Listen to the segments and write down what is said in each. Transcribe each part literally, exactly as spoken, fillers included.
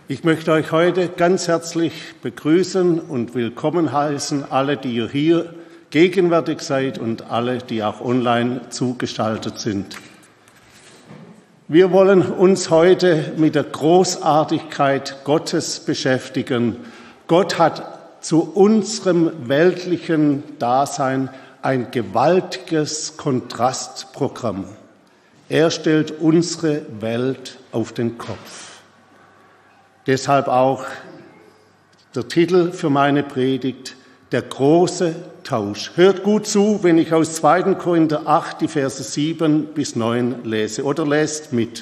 Ich möchte euch heute ganz herzlich begrüßen und willkommen heißen, alle, die ihr hier gegenwärtig seid und alle, die auch online zugeschaltet sind. Wir wollen uns heute mit der Großartigkeit Gottes beschäftigen. Gott hat zu unserem weltlichen Dasein ein gewaltiges Kontrastprogramm. Er stellt unsere Welt auf den Kopf. Deshalb auch der Titel für meine Predigt, der große Tausch. Hört gut zu, wenn ich aus zweiter Korinther acht, die Verse sieben bis neun lese, oder lest mit.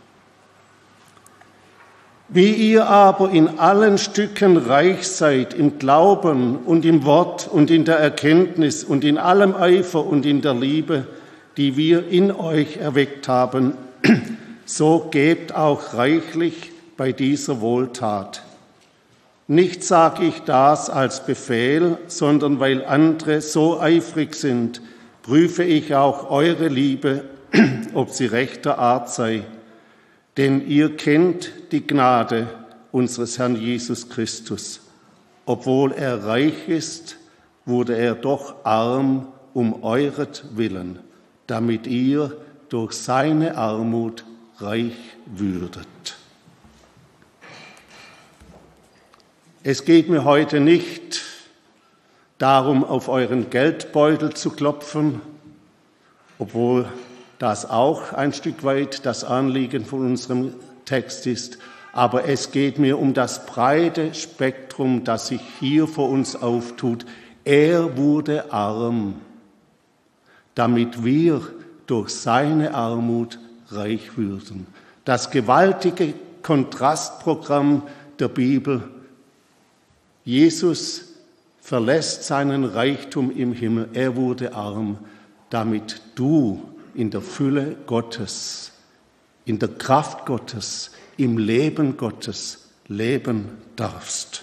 Wie ihr aber in allen Stücken reich seid, im Glauben und im Wort und in der Erkenntnis und in allem Eifer und in der Liebe, die wir in euch erweckt haben, so gebt auch reichlich bei dieser Wohltat. Nicht sage ich das als Befehl, sondern weil andere so eifrig sind, prüfe ich auch eure Liebe, ob sie rechter Art sei. Denn ihr kennt die Gnade unseres Herrn Jesus Christus. Obwohl er reich ist, wurde er doch arm um euretwillen, damit ihr durch seine Armut reich würdet. Es geht mir heute nicht darum, auf euren Geldbeutel zu klopfen, obwohl das auch ein Stück weit das Anliegen von unserem Text ist. Aber es geht mir um das breite Spektrum, das sich hier vor uns auftut. Er wurde arm, damit wir durch seine Armut reich würden. Das gewaltige Kontrastprogramm der Bibel. Jesus verlässt seinen Reichtum im Himmel. Er wurde arm, damit du in der Fülle Gottes, in der Kraft Gottes, im Leben Gottes leben darfst.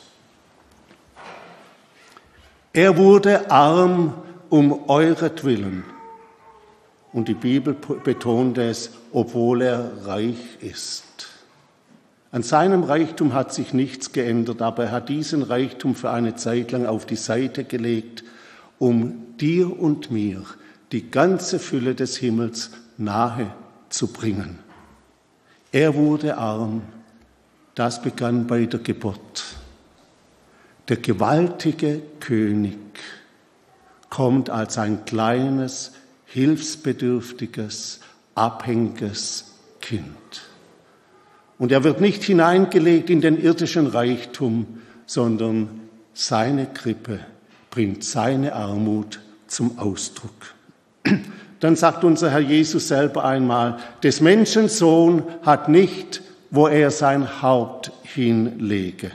Er wurde arm um euretwillen. Und die Bibel betont es, obwohl er reich ist. An seinem Reichtum hat sich nichts geändert, aber er hat diesen Reichtum für eine Zeit lang auf die Seite gelegt, um dir und mir die ganze Fülle des Himmels nahe zu bringen. Er wurde arm, das begann bei der Geburt. Der gewaltige König kommt als ein kleines, hilfsbedürftiges, abhängiges Kind. Und er wird nicht hineingelegt in den irdischen Reichtum, sondern seine Krippe bringt seine Armut zum Ausdruck. Dann sagt unser Herr Jesus selber einmal, des Menschen Sohn hat nicht, wo er sein Haupt hinlege.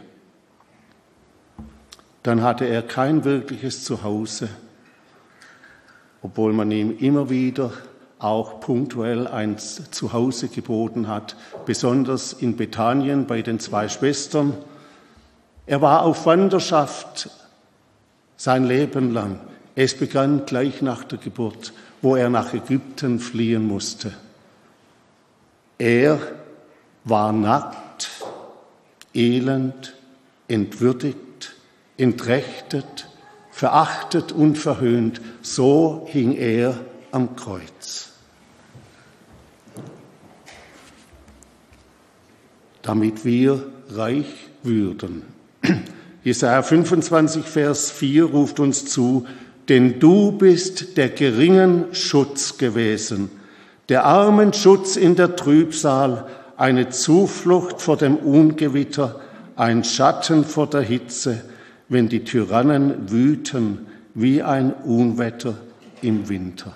Dann hatte er kein wirkliches Zuhause, obwohl man ihm immer wieder auch punktuell ein Zuhause geboten hat, besonders in Bethanien bei den zwei Schwestern. Er war auf Wanderschaft sein Leben lang. Es begann gleich nach der Geburt, wo er nach Ägypten fliehen musste. Er war nackt, elend, entwürdigt, entrechtet, verachtet und verhöhnt. So hing er am Kreuz. Damit wir reich würden. Jesaja fünfundzwanzig, Vers vier ruft uns zu, denn du bist der geringen Schutz gewesen, der armen Schutz in der Trübsal, eine Zuflucht vor dem Ungewitter, ein Schatten vor der Hitze, wenn die Tyrannen wüten wie ein Unwetter im Winter.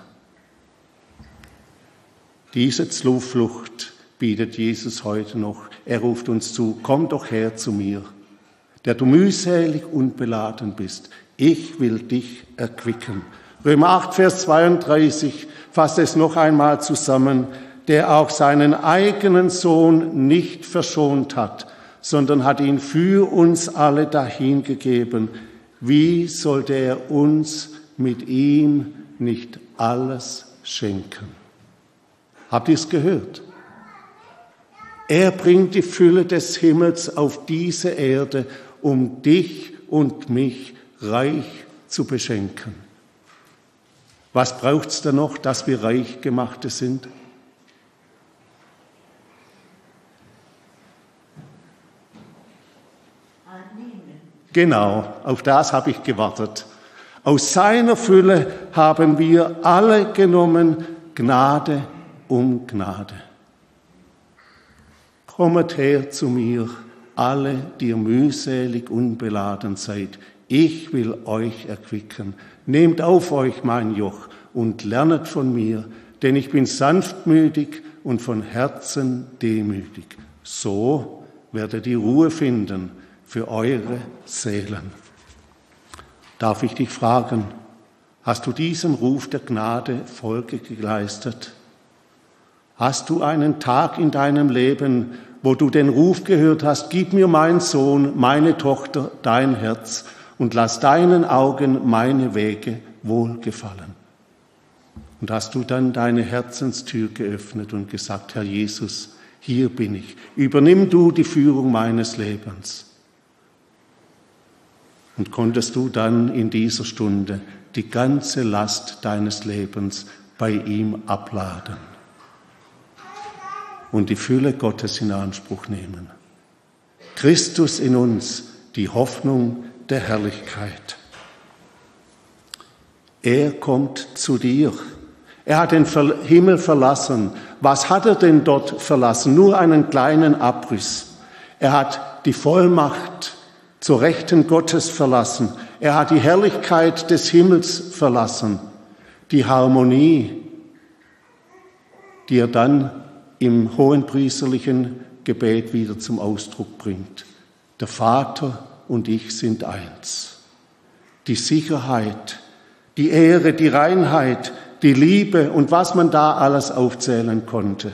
Diese Zuflucht bietet Jesus heute noch. Er ruft uns zu, komm doch her zu mir, der du mühselig und beladen bist. Ich will dich erquicken. Römer acht, Vers zweiunddreißig fasst es noch einmal zusammen, der auch seinen eigenen Sohn nicht verschont hat, sondern hat ihn für uns alle dahingegeben. Wie sollte er uns mit ihm nicht alles schenken? Habt ihr es gehört? Er bringt die Fülle des Himmels auf diese Erde, um dich und mich reich zu beschenken. Was braucht es denn noch, dass wir reich gemachte sind? Genau, auf das habe ich gewartet. Aus seiner Fülle haben wir alle genommen, Gnade um Gnade. Kommet her zu mir, alle, die ihr mühselig unbeladen seid. Ich will euch erquicken. Nehmt auf euch mein Joch und lernet von mir, denn ich bin sanftmütig und von Herzen demütig. So werdet ihr Ruhe finden für eure Seelen. Darf ich dich fragen, hast du diesem Ruf der Gnade Folge geleistet? Hast du einen Tag in deinem Leben, wo du den Ruf gehört hast, gib mir mein Sohn, meine Tochter, dein Herz und lass deinen Augen meine Wege wohlgefallen? Und hast du dann deine Herzenstür geöffnet und gesagt, Herr Jesus, hier bin ich, übernimm du die Führung meines Lebens. Und konntest du dann in dieser Stunde die ganze Last deines Lebens bei ihm abladen und die Fülle Gottes in Anspruch nehmen. Christus in uns, die Hoffnung der Herrlichkeit. Er kommt zu dir. Er hat den Himmel verlassen. Was hat er denn dort verlassen? Nur einen kleinen Abriss. Er hat die Vollmacht zur Rechten Gottes verlassen. Er hat die Herrlichkeit des Himmels verlassen. Die Harmonie, die er dann im hohenpriesterlichen Gebet wieder zum Ausdruck bringt. Der Vater und ich sind eins. Die Sicherheit, die Ehre, die Reinheit, die Liebe und was man da alles aufzählen konnte.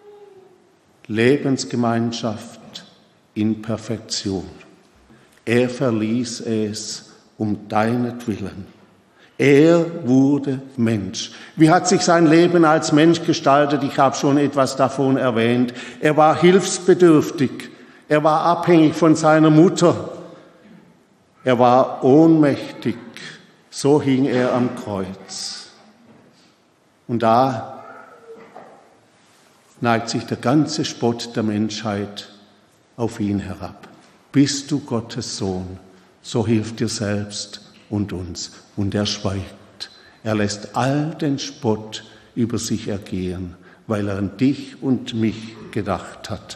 Lebensgemeinschaft in Perfektion. Er verließ es um deinetwillen. Er wurde Mensch. Wie hat sich sein Leben als Mensch gestaltet? Ich habe schon etwas davon erwähnt. Er war hilfsbedürftig. Er war abhängig von seiner Mutter. Er war ohnmächtig. So hing er am Kreuz. Und da neigt sich der ganze Spott der Menschheit auf ihn herab. Bist du Gottes Sohn, so hilf dir selbst und uns. Und er schweigt. Er lässt all den Spott über sich ergehen, weil er an dich und mich gedacht hat.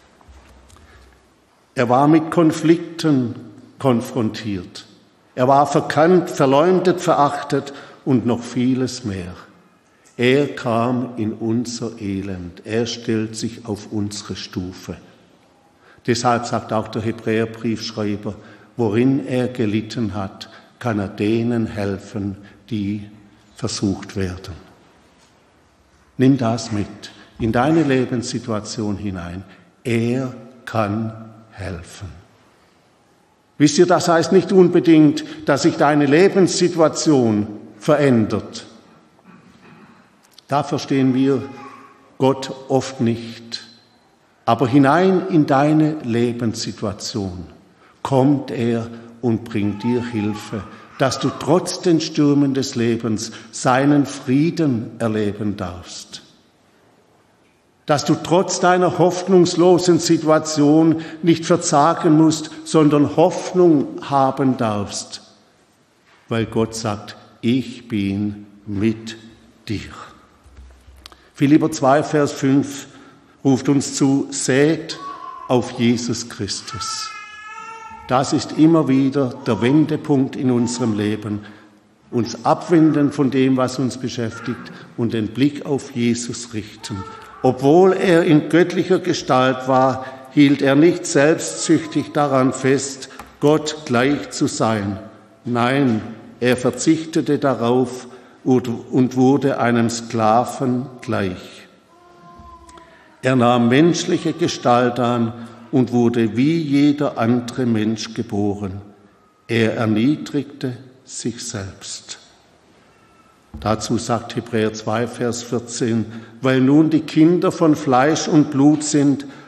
Er war mit Konflikten konfrontiert. Er war verkannt, verleumdet, verachtet und noch vieles mehr. Er kam in unser Elend. Er stellt sich auf unsere Stufe. Deshalb sagt auch der Hebräerbriefschreiber, worin er gelitten hat, kann er denen helfen, die versucht werden. Nimm das mit in deine Lebenssituation hinein. Er kann helfen. Wisst ihr, das heißt nicht unbedingt, dass sich deine Lebenssituation verändert. Da verstehen wir Gott oft nicht. Aber hinein in deine Lebenssituation kommt er und bringt dir Hilfe, dass du trotz den Stürmen des Lebens seinen Frieden erleben darfst. Dass du trotz deiner hoffnungslosen Situation nicht verzagen musst, sondern Hoffnung haben darfst, weil Gott sagt, ich bin mit dir. Philipper zwei, Vers fünf ruft uns zu, sät auf Jesus Christus. Das ist immer wieder der Wendepunkt in unserem Leben. Uns abwenden von dem, was uns beschäftigt und den Blick auf Jesus richten. Obwohl er in göttlicher Gestalt war, hielt er nicht selbstsüchtig daran fest, Gott gleich zu sein. Nein, er verzichtete darauf und wurde einem Sklaven gleich. Er nahm menschliche Gestalt an und wurde wie jeder andere Mensch geboren. Er erniedrigte sich selbst. Dazu sagt Hebräer zwei, Vers vierzehn, weil nun die Kinder von Fleisch und Blut sind,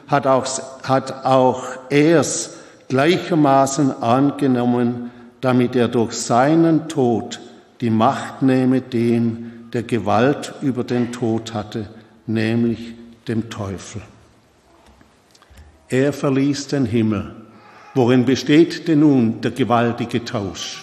hat auch, hat auch er's gleichermaßen angenommen, damit er durch seinen Tod die Macht nehme dem, der Gewalt über den Tod hatte, nämlich dem Teufel. Er verließ den Himmel. Worin besteht denn nun der gewaltige Tausch?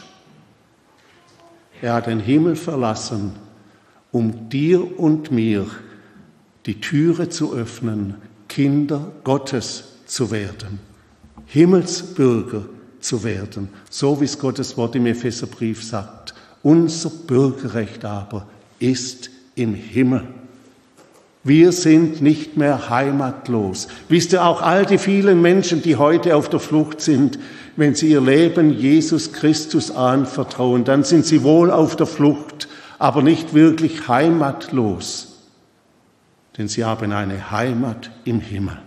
Er hat den Himmel verlassen, um dir und mir die Türe zu öffnen, Kinder Gottes zu werden, Himmelsbürger zu werden, so wie es Gottes Wort im Epheserbrief sagt. Unser Bürgerrecht aber ist im Himmel. Wir sind nicht mehr heimatlos. Wisst ihr, auch all die vielen Menschen, die heute auf der Flucht sind, wenn sie ihr Leben Jesus Christus anvertrauen, dann sind sie wohl auf der Flucht, aber nicht wirklich heimatlos, denn sie haben eine Heimat im Himmel.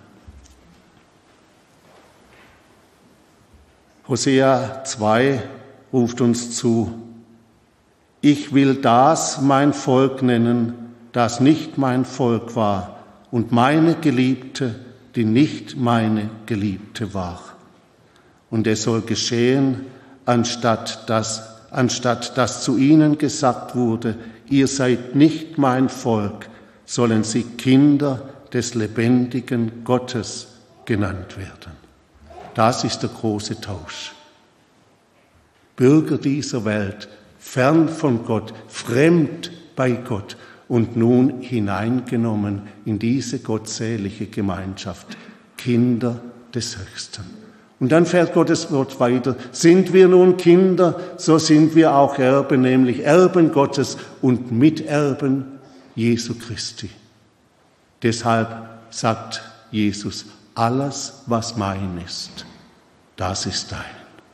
Hosea zwei ruft uns zu: Ich will das mein Volk nennen, das nicht mein Volk war, und meine Geliebte, die nicht meine Geliebte war. Und es soll geschehen, anstatt dass, anstatt dass zu ihnen gesagt wurde, ihr seid nicht mein Volk, sollen sie Kinder des lebendigen Gottes genannt werden. Das ist der große Tausch. Bürger dieser Welt, fern von Gott, fremd bei Gott und nun hineingenommen in diese gottselige Gemeinschaft, Kinder des Höchsten. Und dann fährt Gottes Wort weiter. Sind wir nun Kinder, so sind wir auch Erben, nämlich Erben Gottes und Miterben Jesu Christi. Deshalb sagt Jesus, alles, was mein ist, das ist dein.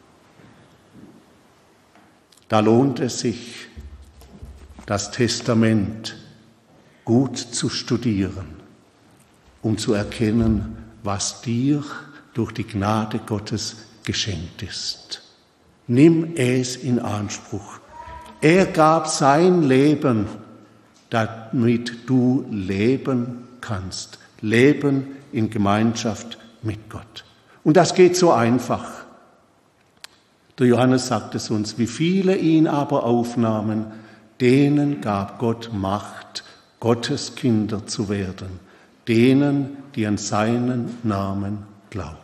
Da lohnt es sich, das Testament gut zu studieren, um zu erkennen, was dir durch die Gnade Gottes geschenkt ist. Nimm es in Anspruch. Er gab sein Leben, damit du leben kannst. Leben in Gemeinschaft mit Gott. Und das geht so einfach. Der Johannes sagt es uns, wie viele ihn aber aufnahmen, denen gab Gott Macht, Gottes Kinder zu werden, denen, die an seinen Namen glauben.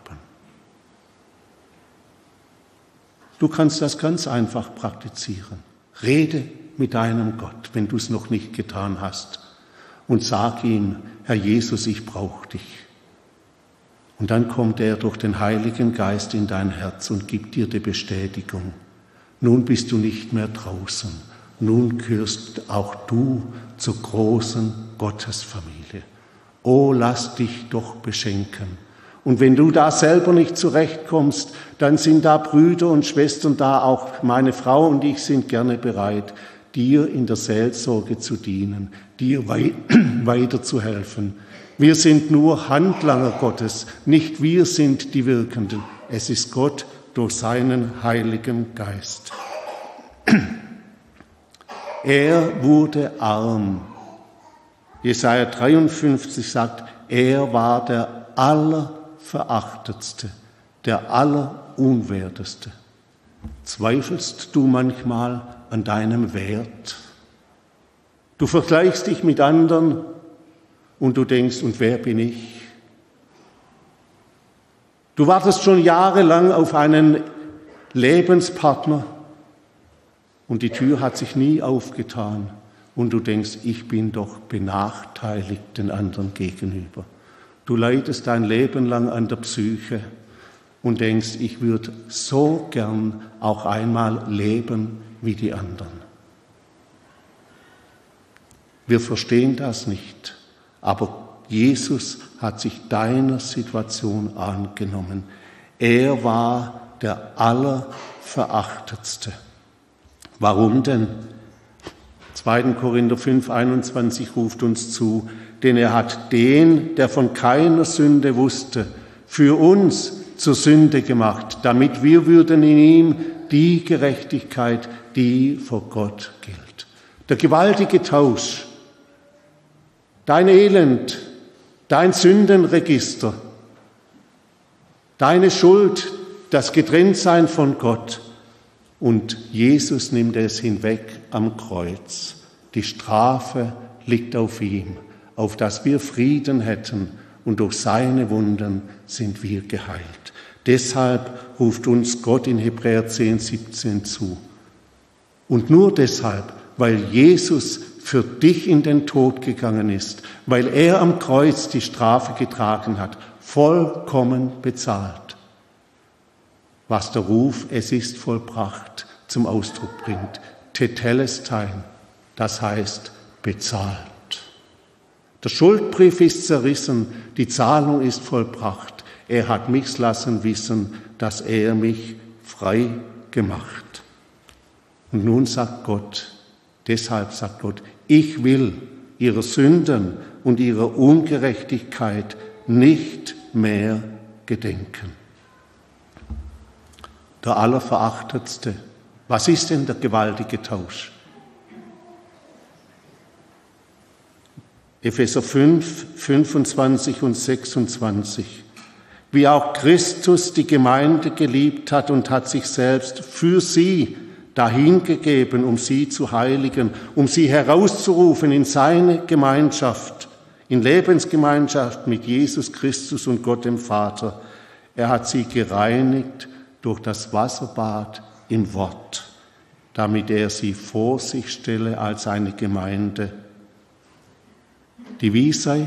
Du kannst das ganz einfach praktizieren. Rede mit deinem Gott, wenn du es noch nicht getan hast, und sag ihm, Herr Jesus, ich brauche dich. Und dann kommt er durch den Heiligen Geist in dein Herz und gibt dir die Bestätigung. Nun bist du nicht mehr draußen. Nun gehörst auch du zur großen Gottesfamilie. Oh, lass dich doch beschenken. Und wenn du da selber nicht zurechtkommst, dann sind da Brüder und Schwestern da, auch meine Frau und ich sind gerne bereit, dir in der Seelsorge zu dienen, dir wei- weiterzuhelfen. Wir sind nur Handlanger Gottes, nicht wir sind die Wirkenden. Es ist Gott durch seinen Heiligen Geist. Er wurde arm. Jesaja dreiundfünfzig sagt, er war der Allerverachtetste, der Allerunwerteste. Zweifelst du manchmal an deinem Wert? Du vergleichst dich mit anderen und du denkst, und wer bin ich? Du wartest schon jahrelang auf einen Lebenspartner und die Tür hat sich nie aufgetan und du denkst, ich bin doch benachteiligt den anderen gegenüber. Du leidest dein Leben lang an der Psyche und denkst, ich würde so gern auch einmal leben wie die anderen. Wir verstehen das nicht. Aber Jesus hat sich deiner Situation angenommen. Er war der Allerverachtetste. Warum denn? zweiter Korinther fünf, einundzwanzig ruft uns zu, denn er hat den, der von keiner Sünde wusste, für uns zur Sünde gemacht, damit wir würden in ihm die Gerechtigkeit, die vor Gott gilt. Der gewaltige Tausch. Dein Elend, dein Sündenregister, Deine Schuld, das Getrenntsein von Gott. Und Jesus nimmt es hinweg am Kreuz. Die Strafe liegt auf ihm, auf dass wir Frieden hätten, und durch seine Wunden sind wir geheilt. Deshalb ruft uns Gott in Hebräer zehn, siebzehn zu. Und nur deshalb, weil Jesus für dich in den Tod gegangen ist, weil er am Kreuz die Strafe getragen hat, vollkommen bezahlt. Was der Ruf, es ist vollbracht, zum Ausdruck bringt. Tetelestai, das heißt bezahlt. Der Schuldbrief ist zerrissen, die Zahlung ist vollbracht. Er hat mich lassen wissen, dass er mich frei gemacht. Und nun sagt Gott, deshalb sagt Gott, ich will ihrer Sünden und ihrer Ungerechtigkeit nicht mehr gedenken. Der Allerverachtetste. Was ist denn der gewaltige Tausch? Epheser fünf, fünfundzwanzig und sechsundzwanzig. Wie auch Christus die Gemeinde geliebt hat und hat sich selbst für sie dahingegeben, um sie zu heiligen, um sie herauszurufen in seine Gemeinschaft, in Lebensgemeinschaft mit Jesus Christus und Gott dem Vater. Er hat sie gereinigt durch das Wasserbad im Wort, damit er sie vor sich stelle als eine Gemeinde, die wie sei,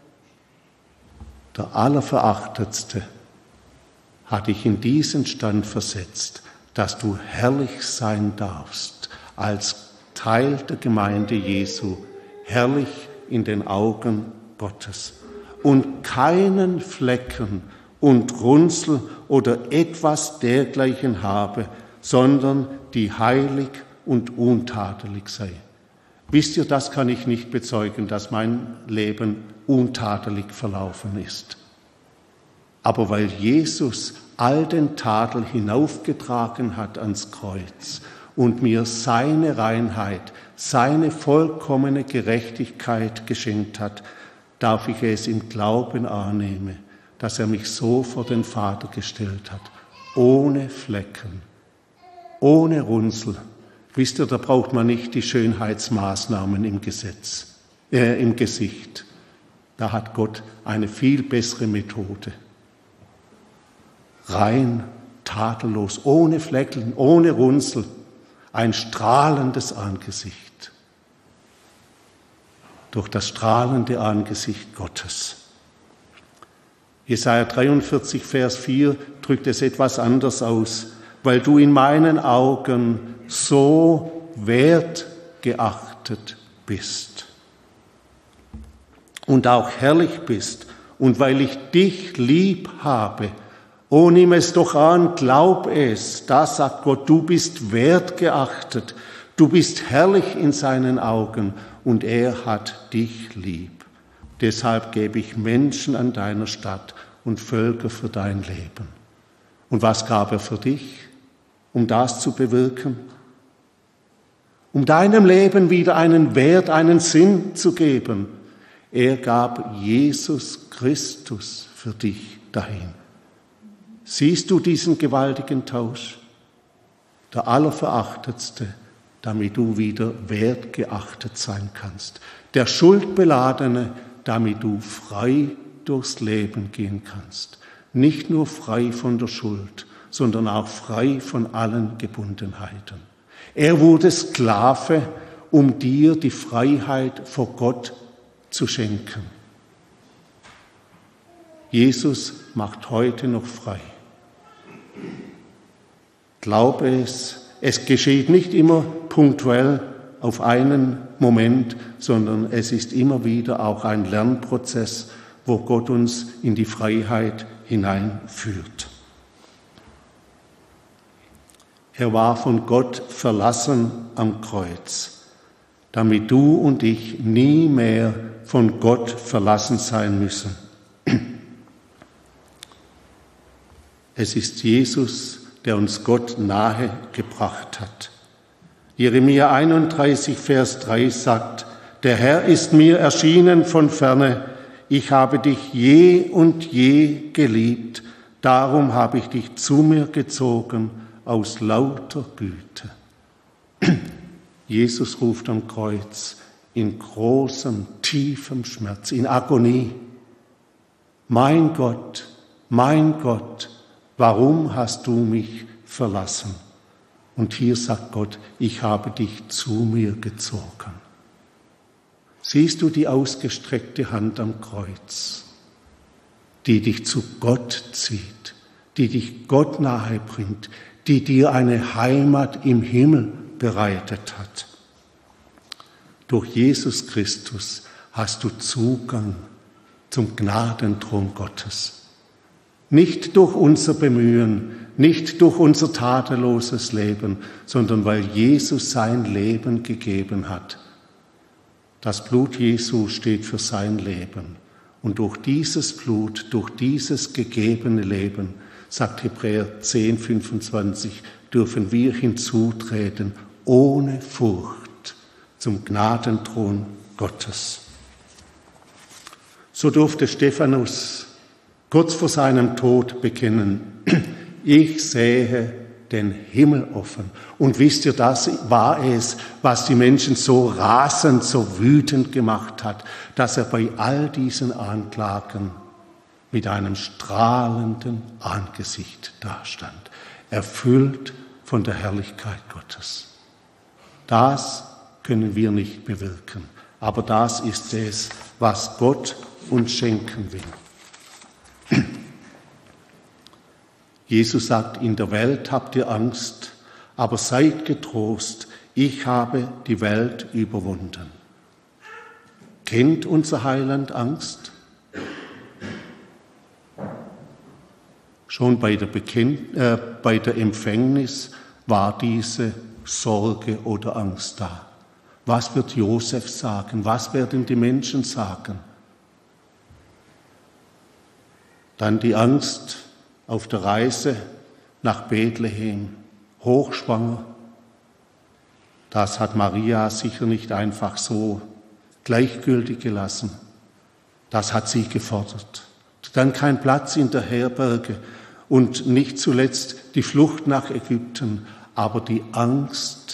der Allerverachtetste hat dich in diesen Stand versetzt, dass du herrlich sein darfst, als Teil der Gemeinde Jesu, herrlich in den Augen Gottes und keinen Flecken und Runzel oder etwas dergleichen habe, sondern die heilig und untadelig sei. Wisst ihr, das kann ich nicht bezeugen, dass mein Leben untadelig verlaufen ist. Aber weil Jesus all den Tadel hinaufgetragen hat ans Kreuz und mir seine Reinheit, seine vollkommene Gerechtigkeit geschenkt hat, darf ich es im Glauben annehmen, dass er mich so vor den Vater gestellt hat, ohne Flecken, ohne Runzel. Wisst ihr, da braucht man nicht die Schönheitsmaßnahmen im Gesetz, äh, im Gesicht. Da hat Gott eine viel bessere Methode. Rein, tadellos, ohne Flecken, ohne Runzel, ein strahlendes Angesicht. Durch das strahlende Angesicht Gottes. Jesaja dreiundvierzig, Vers vier drückt es etwas anders aus. Weil du in meinen Augen so wertgeachtet bist und auch herrlich bist und weil ich dich lieb habe. Oh, nimm es doch an, glaub es. Da sagt Gott, du bist wertgeachtet, du bist herrlich in seinen Augen und er hat dich lieb. Deshalb gebe ich Menschen an deiner Stadt und Völker für dein Leben. Und was gab er für dich, um das zu bewirken? Um deinem Leben wieder einen Wert, einen Sinn zu geben. Er gab Jesus Christus für dich dahin. Siehst du diesen gewaltigen Tausch? Der Allerverachtetste, damit du wieder wertgeachtet sein kannst. Der Schuldbeladene, damit du frei durchs Leben gehen kannst. Nicht nur frei von der Schuld, sondern auch frei von allen Gebundenheiten. Er wurde Sklave, um dir die Freiheit vor Gott zu schenken. Jesus macht heute noch frei. Glaube es, es geschieht nicht immer punktuell auf einen Moment, sondern es ist immer wieder auch ein Lernprozess, wo Gott uns in die Freiheit hineinführt. Er war von Gott verlassen am Kreuz, damit du und ich nie mehr von Gott verlassen sein müssen. Es ist Jesus, der uns Gott nahe gebracht hat. Jeremia einunddreißig, Vers drei sagt, der Herr ist mir erschienen von ferne, ich habe dich je und je geliebt, Darum habe ich dich zu mir gezogen aus lauter Güte. Jesus ruft am Kreuz in großem, tiefem Schmerz, in Agonie: Mein Gott, mein Gott, warum hast du mich verlassen? Und hier sagt Gott: Ich habe dich zu mir gezogen. Siehst du die ausgestreckte Hand am Kreuz, die dich zu Gott zieht, die dich Gott nahe bringt, die dir eine Heimat im Himmel bereitet hat? Durch Jesus Christus hast du Zugang zum Gnadenthron Gottes. Nicht durch unser Bemühen, nicht durch unser tadelloses Leben, sondern weil Jesus sein Leben gegeben hat. Das Blut Jesu steht für sein Leben. Und durch dieses Blut, durch dieses gegebene Leben, sagt Hebräer zehn, fünfundzwanzig, dürfen wir hinzutreten ohne Furcht zum Gnadenthron Gottes. So durfte Stephanus kurz vor seinem Tod bekennen: Ich sähe den Himmel offen. Und wisst ihr, das war es, was die Menschen so rasend, so wütend gemacht hat, dass er bei all diesen Anklagen mit einem strahlenden Angesicht dastand, erfüllt von der Herrlichkeit Gottes. Das können wir nicht bewirken, aber das ist es, was Gott uns schenken will. Jesus sagt: In der Welt habt ihr Angst, aber seid getrost, ich habe die Welt überwunden. Kennt unser Heiland Angst? Schon bei der, Bekennt- äh, bei der Empfängnis war diese Sorge oder Angst da. Was wird Josef sagen? Was werden die Menschen sagen? Dann die Angst auf der Reise nach Bethlehem, hochschwanger. Das hat Maria sicher nicht einfach so gleichgültig gelassen. Das hat sie gefordert. Dann kein Platz in der Herberge und nicht zuletzt die Flucht nach Ägypten, aber die Angst,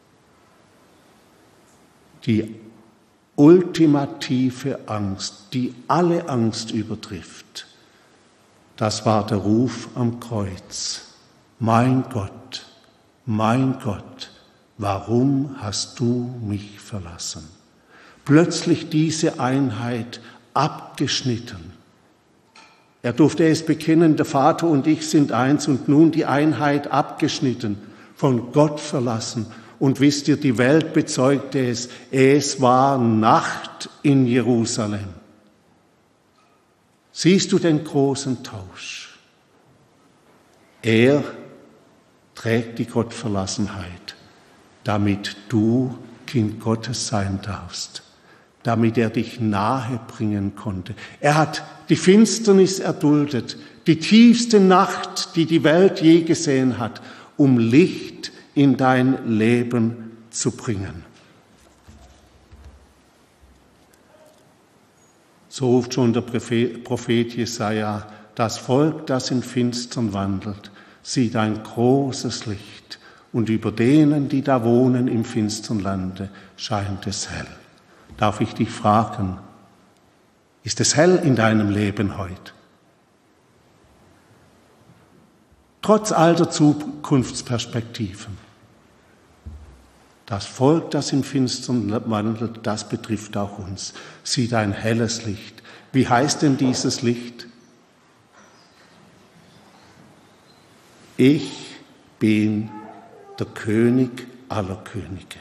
die ultimative Angst, die alle Angst übertrifft. Das war der Ruf am Kreuz: Mein Gott, mein Gott, warum hast du mich verlassen? Plötzlich diese Einheit abgeschnitten. Er durfte es bekennen: Der Vater und ich sind eins, und nun die Einheit abgeschnitten, von Gott verlassen. Und wisst ihr, die Welt bezeugte es, es war Nacht in Jerusalem. Siehst du den großen Tausch? Er trägt die Gottverlassenheit, damit du Kind Gottes sein darfst, damit er dich nahe bringen konnte. Er hat die Finsternis erduldet, die tiefste Nacht, die die Welt je gesehen hat, um Licht in dein Leben zu bringen. So ruft schon der Prophet Jesaja: Das Volk, das in Finstern wandelt, sieht ein großes Licht, und über denen, die da wohnen im finstern Lande, scheint es hell. Darf ich dich fragen, ist es hell in deinem Leben heute? Trotz all der Zukunftsperspektiven. Das Volk, das im Finstern wandelt, das betrifft auch uns. Sieht ein helles Licht. Wie heißt denn dieses Licht? Ich bin der König aller Könige.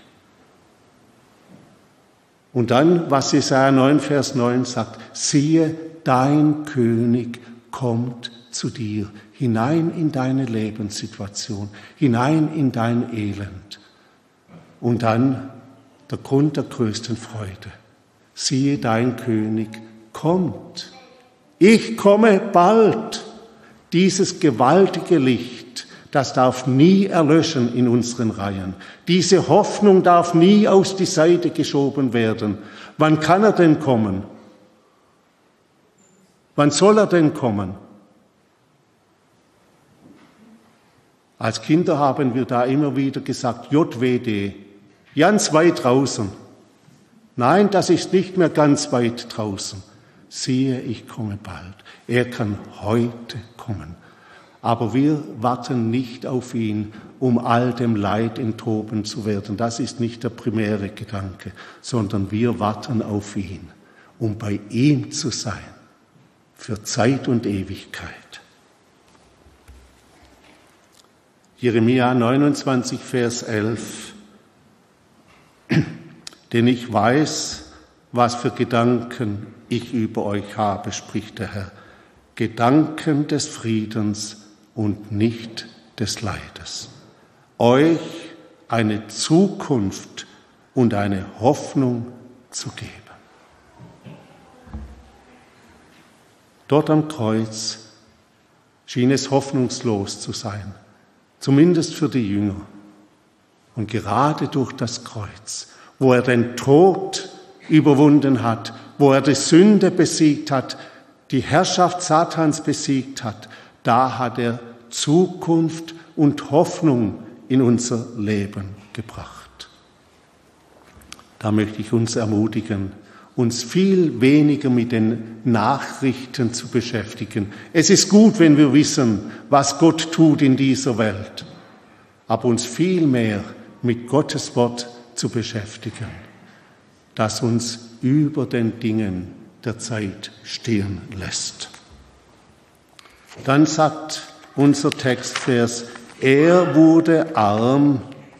Und dann, was Jesaja neun, Vers neun sagt: Siehe, dein König kommt zu dir, hinein in deine Lebenssituation, hinein in dein Elend. Und dann der Grund der größten Freude: Siehe, dein König kommt. Ich komme bald. Dieses gewaltige Licht, das darf nie erlöschen in unseren Reihen. Diese Hoffnung darf nie aus die Seite geschoben werden. Wann kann er denn kommen? Wann soll er denn kommen? Als Kinder haben wir da immer wieder gesagt, J W D, ganz weit draußen. Nein, das ist nicht mehr ganz weit draußen. Siehe, ich komme bald. Er kann heute kommen. Aber wir warten nicht auf ihn, um all dem Leid enthoben zu werden. Das ist nicht der primäre Gedanke, sondern wir warten auf ihn, um bei ihm zu sein, für Zeit und Ewigkeit. Jeremia neunundzwanzig, Vers elf. Denn ich weiß, was für Gedanken ich über euch habe, spricht der Herr. Gedanken des Friedens und nicht des Leides. Euch eine Zukunft und eine Hoffnung zu geben. Dort am Kreuz schien es hoffnungslos zu sein, zumindest für die Jünger. Und gerade durch das Kreuz, wo er den Tod überwunden hat, wo er die Sünde besiegt hat, die Herrschaft Satans besiegt hat, da hat er Zukunft und Hoffnung in unser Leben gebracht. Da möchte ich uns ermutigen, uns viel weniger mit den Nachrichten zu beschäftigen. Es ist gut, wenn wir wissen, was Gott tut in dieser Welt, aber uns viel mehr mit Gottes Wort zu beschäftigen, das uns über den Dingen der Zeit stehen lässt. Dann sagt unser Textvers, er wurde arm,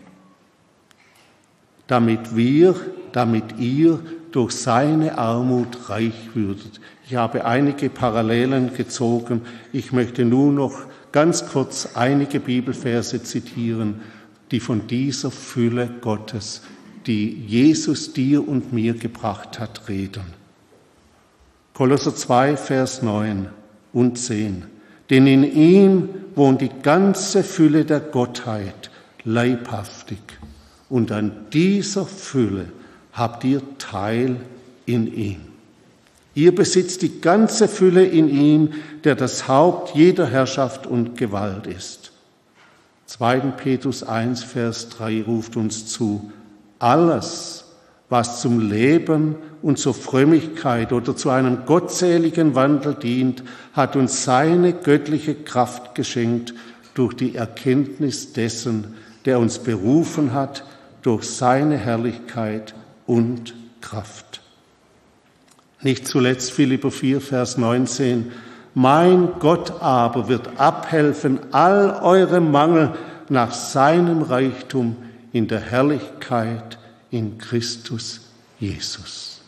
damit wir, damit ihr durch seine Armut reich würdet. Ich habe einige Parallelen gezogen. Ich möchte nur noch ganz kurz einige Bibelverse zitieren, die von dieser Fülle Gottes, die Jesus dir und mir gebracht hat, reden. Kolosser zwei, Vers neun und zehn. Denn in ihm wohnt die ganze Fülle der Gottheit leibhaftig. Und an dieser Fülle habt ihr Teil in ihm. Ihr besitzt die ganze Fülle in ihm, der das Haupt jeder Herrschaft und Gewalt ist. zweiter Petrus eins, Vers drei ruft uns zu, alles, was zum Leben und zur Frömmigkeit oder zu einem gottseligen Wandel dient, hat uns seine göttliche Kraft geschenkt durch die Erkenntnis dessen, der uns berufen hat, durch seine Herrlichkeit und Kraft. Nicht zuletzt Philipper vier, Vers neunzehn. Mein Gott aber wird abhelfen, all eure Mangel nach seinem Reichtum in der Herrlichkeit in Christus Jesus.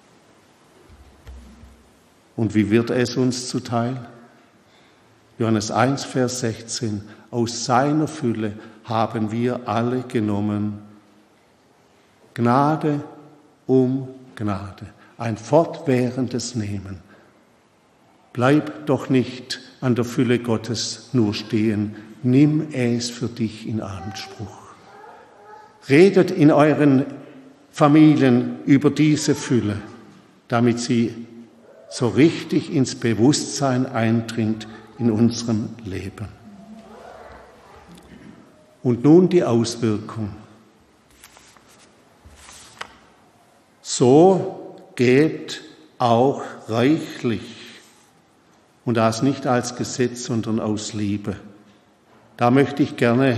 Und wie wird es uns zuteil? Johannes eins, Vers sechzehn. Aus seiner Fülle haben wir alle genommen. Gnade um Gnade. Ein fortwährendes Nehmen. Bleib doch nicht an der Fülle Gottes nur stehen. Nimm es für dich in Anspruch. Redet in euren Familien über diese Fülle, damit sie so richtig ins Bewusstsein eindringt in unserem Leben. Und nun die Auswirkung. So gebt auch reichlich, und das nicht als Gesetz, sondern aus Liebe. Da möchte ich gerne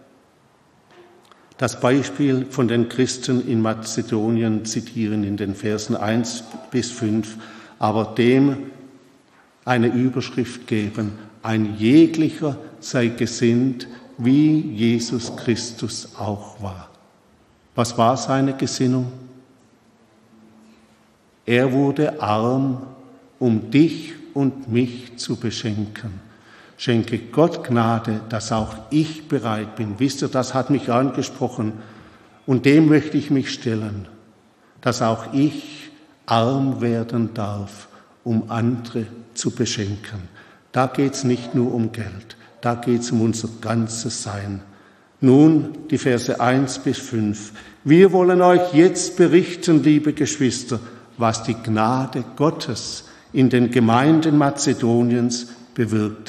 das Beispiel von den Christen in Mazedonien zitieren, in den Versen eins bis fünf, aber dem eine Überschrift geben, ein jeglicher sei gesinnt, wie Jesus Christus auch war. Was war seine Gesinnung? Er wurde arm, um dich und mich zu beschenken. Schenke Gott Gnade, dass auch ich bereit bin. Wisst ihr, das hat mich angesprochen und dem möchte ich mich stellen, dass auch ich arm werden darf, um andere zu beschenken. Da geht es nicht nur um Geld, da geht es um unser ganzes Sein. Nun die Verse eins bis fünf. Wir wollen euch jetzt berichten, liebe Geschwister, was die Gnade Gottes in den Gemeinden Mazedoniens bewirkt hat.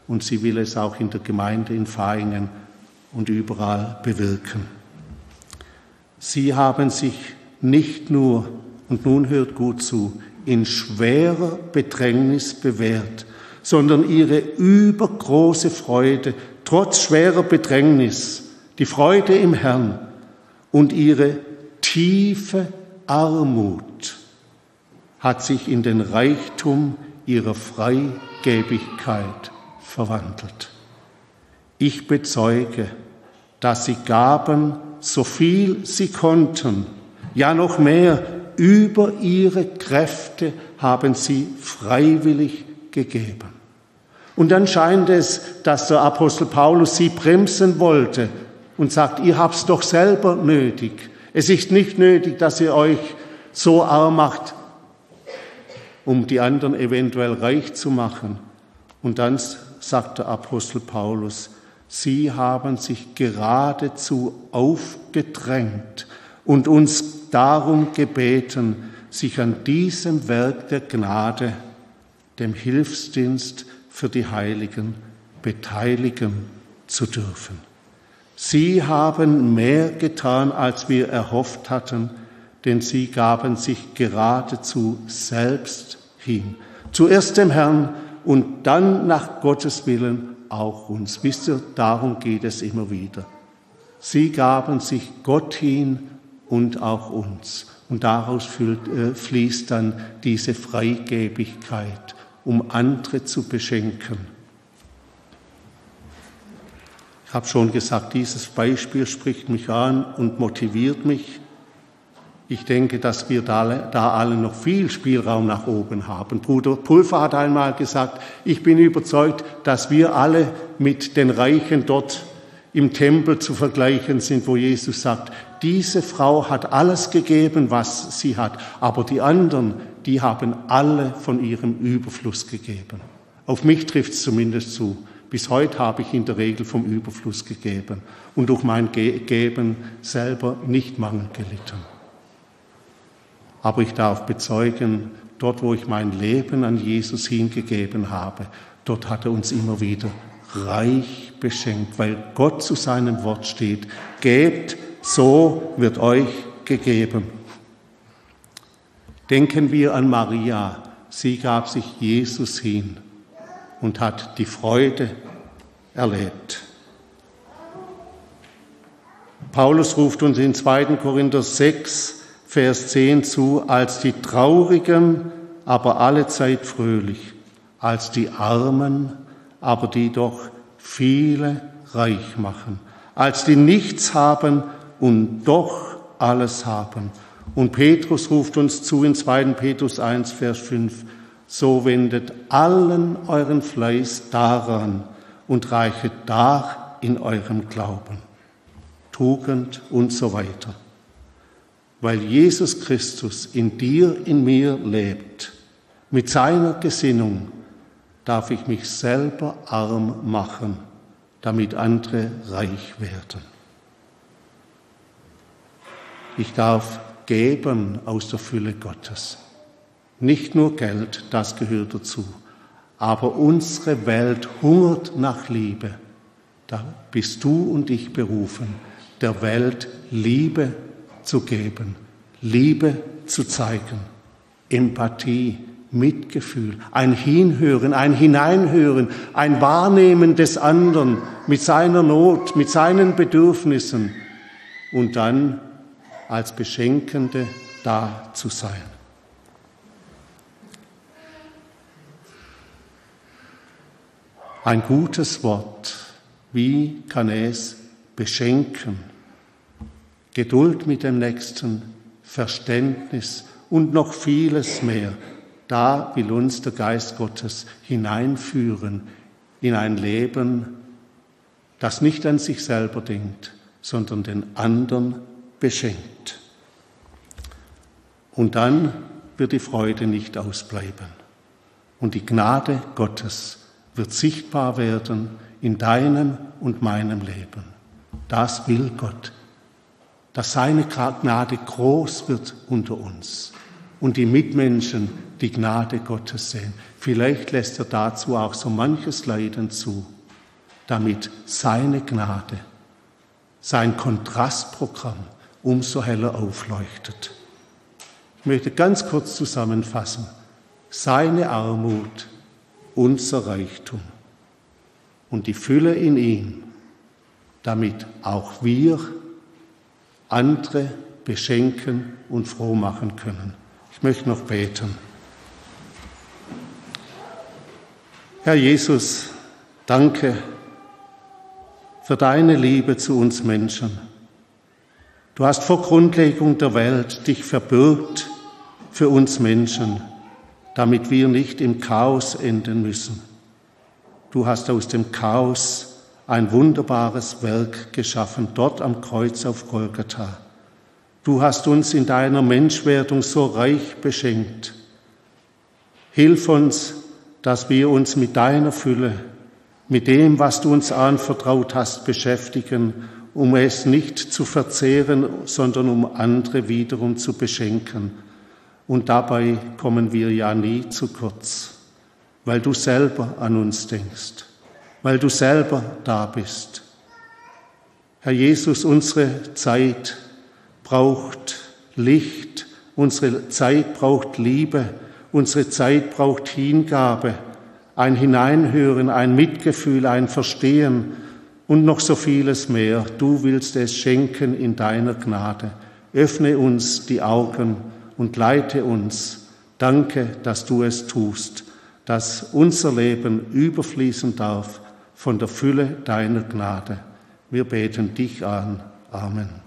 und sie will es auch in der Gemeinde in Vaihingen und überall bewirken. Sie haben sich nicht nur, und nun hört gut zu, in schwerer Bedrängnis bewährt, sondern ihre übergroße Freude, trotz schwerer Bedrängnis, die Freude im Herrn und ihre tiefe Armut hat sich in den Reichtum ihrer Freigebigkeit verwandelt. Ich bezeuge, dass sie gaben, so viel sie konnten, ja noch mehr, über ihre Kräfte haben sie freiwillig gegeben. Und dann scheint es, dass der Apostel Paulus sie bremsen wollte und sagt, ihr habt's doch selber nötig. Es ist nicht nötig, dass ihr euch so arm macht, um die anderen eventuell reich zu machen. Und dann sagt der Apostel Paulus, sie haben sich geradezu aufgedrängt und uns darum gebeten, sich an diesem Werk der Gnade, dem Hilfsdienst für die Heiligen, beteiligen zu dürfen. Sie haben mehr getan, als wir erhofft hatten, denn sie gaben sich geradezu selbst hin. Zuerst dem Herrn und dann nach Gottes Willen auch uns. Wisst ihr, darum geht es immer wieder. Sie gaben sich Gott hin und auch uns. Und daraus fließt dann diese Freigebigkeit, um andere zu beschenken. Ich habe schon gesagt, dieses Beispiel spricht mich an und motiviert mich. Ich denke, dass wir da, da alle noch viel Spielraum nach oben haben. Bruder Pulver hat einmal gesagt, ich bin überzeugt, dass wir alle mit den Reichen dort im Tempel zu vergleichen sind, wo Jesus sagt, diese Frau hat alles gegeben, was sie hat, aber die anderen, die haben alle von ihrem Überfluss gegeben. Auf mich trifft es zumindest zu. Bis heute habe ich in der Regel vom Überfluss gegeben und durch mein Geben selber nicht Mangel gelitten. Aber ich darf bezeugen, dort, wo ich mein Leben an Jesus hingegeben habe, dort hat er uns immer wieder reich beschenkt, weil Gott zu seinem Wort steht, gebt, so wird euch gegeben. Denken wir an Maria, sie gab sich Jesus hin und hat die Freude erlebt. Paulus ruft uns in zweiten Korinther sechs, Vers zehn zu, als die Traurigen, aber allezeit fröhlich, als die Armen, aber die doch viele reich machen, als die nichts haben und doch alles haben. Und Petrus ruft uns zu in zweiten Petrus eins, Vers fünf, so wendet allen euren Fleiß daran und reichet dar in eurem Glauben, Tugend und so weiter. Weil Jesus Christus in dir, in mir lebt, mit seiner Gesinnung darf ich mich selber arm machen, damit andere reich werden. Ich darf geben aus der Fülle Gottes. Nicht nur Geld, das gehört dazu, aber unsere Welt hungert nach Liebe. Da bist du und ich berufen, der Welt Liebe zu geben, Liebe zu zeigen, Empathie, Mitgefühl, ein Hinhören, ein Hineinhören, ein Wahrnehmen des anderen mit seiner Not, mit seinen Bedürfnissen und dann als Beschenkende da zu sein. Ein gutes Wort, wie kann es beschenken? Geduld mit dem Nächsten, Verständnis und noch vieles mehr. Da will uns der Geist Gottes hineinführen in ein Leben, das nicht an sich selber denkt, sondern den anderen beschenkt. Und dann wird die Freude nicht ausbleiben. Und die Gnade Gottes wird sichtbar werden in deinem und meinem Leben. Das will Gott, dass seine Gnade groß wird unter uns und die Mitmenschen die Gnade Gottes sehen. Vielleicht lässt er dazu auch so manches Leiden zu, damit seine Gnade, sein Kontrastprogramm umso heller aufleuchtet. Ich möchte ganz kurz zusammenfassen. Seine Armut, unser Reichtum und die Fülle in ihm, damit auch wir andere beschenken und froh machen können. Ich möchte noch beten. Herr Jesus, danke für deine Liebe zu uns Menschen. Du hast vor Grundlegung der Welt dich verbürgt für uns Menschen, damit wir nicht im Chaos enden müssen. Du hast aus dem Chaos ein wunderbares Werk geschaffen, dort am Kreuz auf Golgatha. Du hast uns in deiner Menschwerdung so reich beschenkt. Hilf uns, dass wir uns mit deiner Fülle, mit dem, was du uns anvertraut hast, beschäftigen, um es nicht zu verzehren, sondern um andere wiederum zu beschenken. Und dabei kommen wir ja nie zu kurz, weil du selber an uns denkst, weil du selber da bist. Herr Jesus, unsere Zeit braucht Licht, unsere Zeit braucht Liebe, unsere Zeit braucht Hingabe, ein Hineinhören, ein Mitgefühl, ein Verstehen und noch so vieles mehr. Du willst es schenken in deiner Gnade. Öffne uns die Augen und leite uns. Danke, dass du es tust, dass unser Leben überfließen darf von der Fülle deiner Gnade. Wir beten dich an. Amen.